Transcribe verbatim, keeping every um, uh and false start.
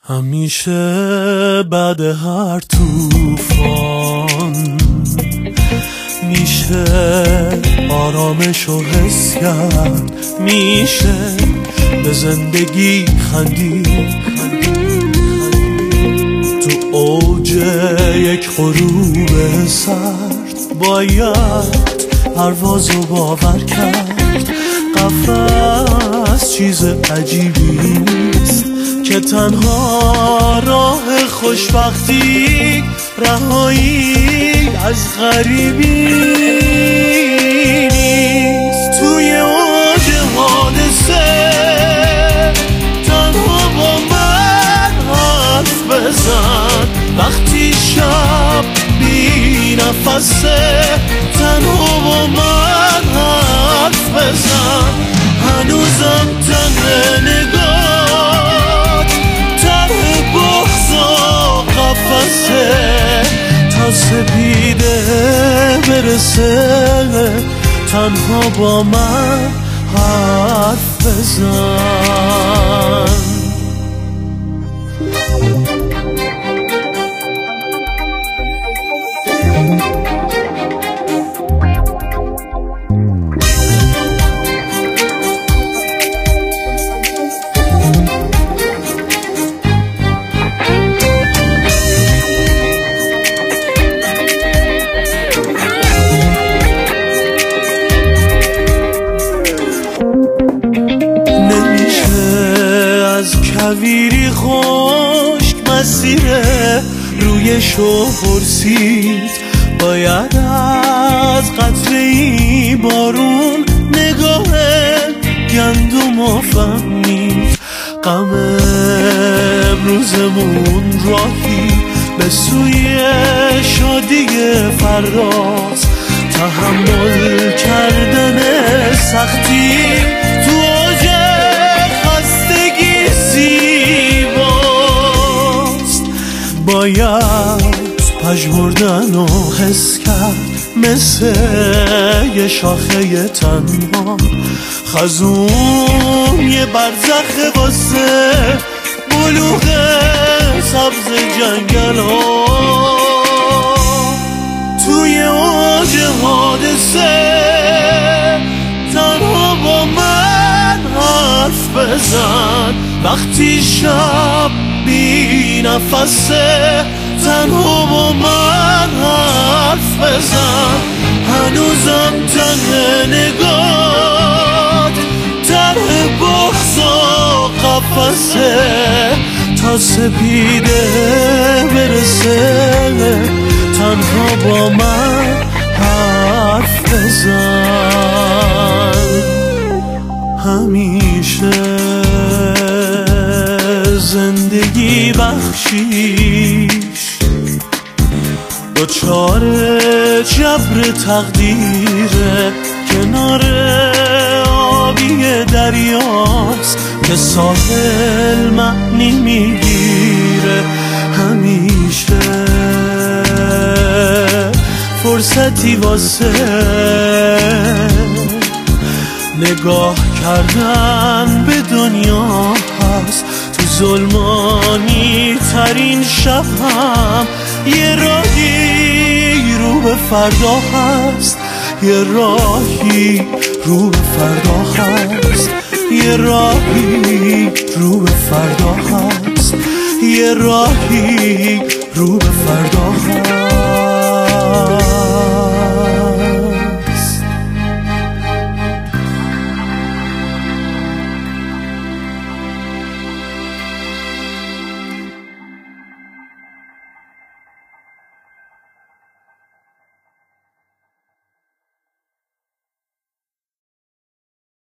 همیشه بعد هر طوفان میشه آرامشو حس کرد، میشه به زندگی خندید. تو اوج یک غروب سرد باید پروازو باور کرد. قفس چیز عجیبی نیست که تنها راه خوشبختی رهایی از غریبی نیست. توی اوج حادثه تنها با من حرف بزن، وقتی شب بی نفسه تنها با من حرف بزن. هنوزم تنه نگاه ته بغض و قفسه تا سپیده برسه تنها با من حرف بزن. کویری خشک مسیر رویشو پرسید، باید از قطره ای بارون نگاه گندم فهمید. غم امروزمون راهی به سوی شادی فرداست، تحمل کردن سختی تو اوج خستگی زیباست. باید پژمردن و حس کرد مثل یه شاخه تنها، خزون یه برزخ واسه بلوغ سبز جنگل ها. توی اوج حادثه تنها با من حرف بزن، وقتی شب بی نفسه تنها با من حرف بزن. هنوزم تنه نگاه ته بغض و قفسه تا سپیده برسه تنها با من حرف بزن. همیشه زندگی بخشیش دوچار جبر تقدیره، کنار آبی دریاست که ساحل معنی میگیره. همیشه فرصتی واسه نگاه کردن به دنیا هست، تو ظلمانی ترین شب هم یه راهی رو به فردا هست، یه راهی رو به فردا هست، یه راهی رو به فردا هست، یه راهی رو به فردا هست.